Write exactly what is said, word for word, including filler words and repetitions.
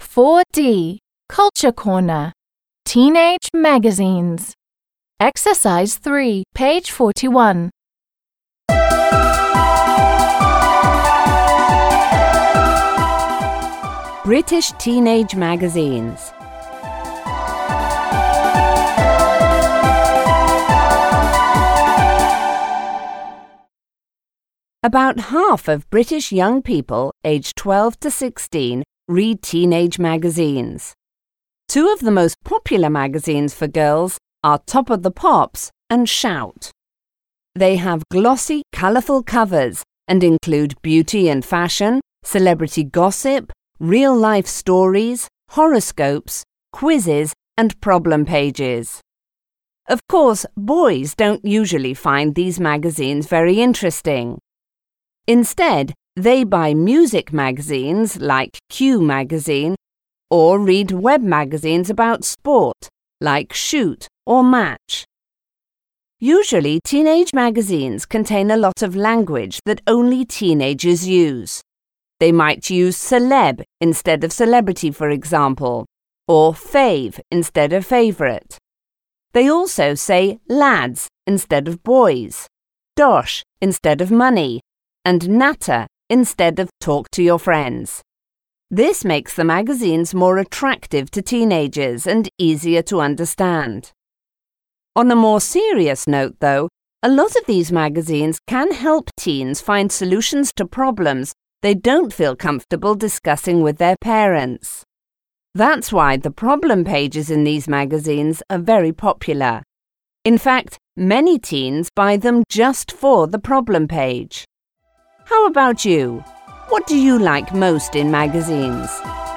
four D, Culture Corner, Teenage Magazines. Exercise three, page forty-one. British teenage magazines. About half of British young people aged twelve to sixteen read teenage magazines. Two of the most popular magazines for girls are Top of the Pops and Shout. They have glossy, colourful covers and include beauty and fashion, celebrity gossip, real-life stories, horoscopes, quizzes and problem pages. Of course, boys don't usually find these magazines very interesting. Instead, they buy music magazines like Q Magazine or read web magazines about sport like Shoot or Match. Usually, teenage magazines contain a lot of language that only teenagers use. They might use celeb instead of celebrity, for example, or fave instead of favourite. They also say lads instead of boys, dosh instead of money, and natter instead of talk to your friends. This makes the magazines more attractive to teenagers and easier to understand. On a more serious note, though, a lot of these magazines can help teens find solutions to problems they don't feel comfortable discussing with their parents. That's why the problem pages in these magazines are very popular. In fact, many teens buy them just for the problem page. How about you? What do you like most in magazines?